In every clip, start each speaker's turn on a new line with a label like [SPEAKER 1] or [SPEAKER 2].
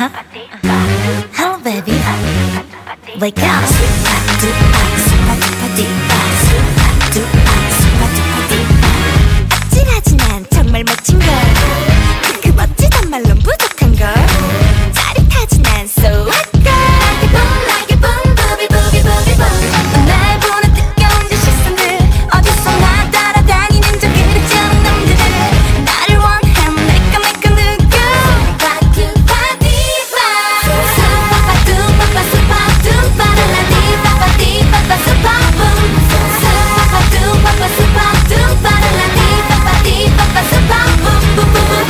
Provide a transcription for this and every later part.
[SPEAKER 1] Hello baby, wake up. 아찔하진 난 정말 멋진걸. 그 멋지단 말론 부족한걸. 짜릿하진 난 so hot girl. like a boom, booby booby booby boom. 날 보는 뜨거운 저 시선들 어디서나 따라다니는 저 그릇처럼 놈들을 나를 원해 내꺼 누구 바쿠바디바 수파파두파파 수파두파라라디파파디파파 수파붐 수파파두파파 수파두파라라디파파디파파 수파붐붐붐붐.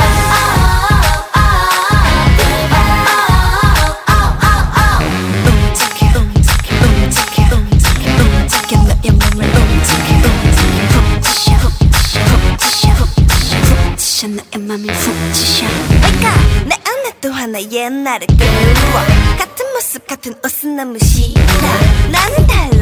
[SPEAKER 1] 나의 맘이 훅 치셔. 내 안에 또 하나 옛날의 그리워. 같은 모습 같은 옷은 너무 싫어. 나는 달라.